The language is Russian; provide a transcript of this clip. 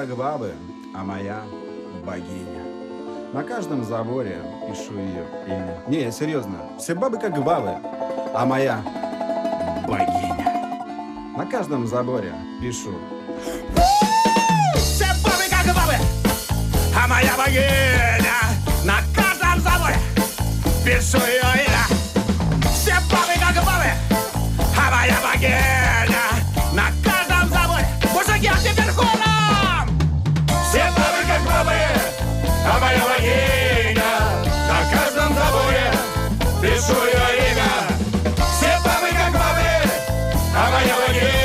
как бабы, а моя богиня. На каждом заборе пишу ее имя. Не, серьезно, все бабы как бабы, а моя богиня. На каждом заборе пишу. Все бабы как бабы, а моя богиня. На каждом заборе пишу ее имя. Все бабы как бабы, а моя богиня. На каждом заборе мужики теперь хором. Все бабы как бабы, а моя богиня. На каждом заборе пишу ее имя. Все бабы как бабы, а моя богиня.